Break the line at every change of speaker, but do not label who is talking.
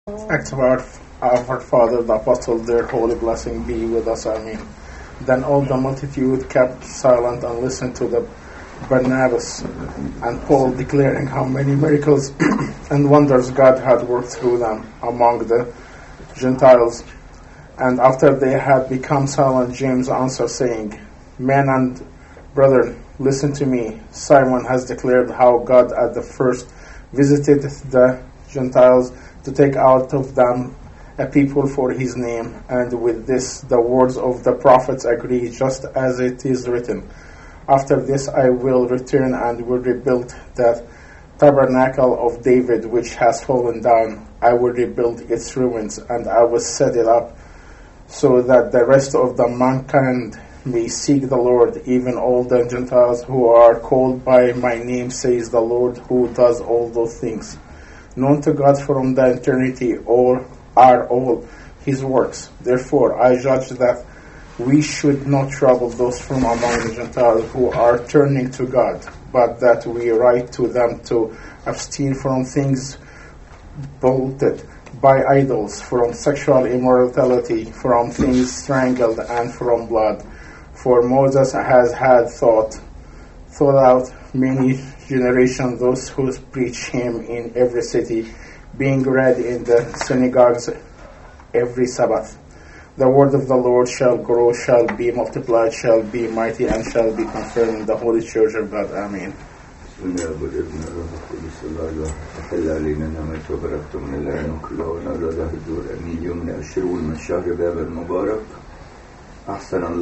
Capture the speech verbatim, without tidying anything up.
Acts of our, our Father, the Apostle, their holy blessing be with us. Amen. Then all the multitude kept silent and listened to the Barnabas and Paul declaring how many miracles and wonders God had worked through them among the Gentiles. And after they had become silent, James answered, saying, Men and brethren, listen to me. Simon has declared how God at the first visited the Gentiles to take out of them a people for his name, and with this the words of the prophets agree, just as it is written, After this I will return and will rebuild the tabernacle of David, which has fallen down. I will rebuild its ruins, and I will set it up, so that the rest of the mankind may seek the Lord, even all the Gentiles who are called by my name, says the Lord, who does all those things. Known to God from the eternity, all are all his works. Therefore, I judge that we should not trouble those from among the Gentiles who are turning to God, but that we write to them to abstain from things polluted by idols, from sexual immorality, from things strangled, and from blood. For Moses has had thought, thought out many generations those who preach him in every city, being read in the synagogues every Sabbath. The word of the Lord shall grow, shall be multiplied, shall be mighty, and shall be confirmed in the Holy Church of God. Amen.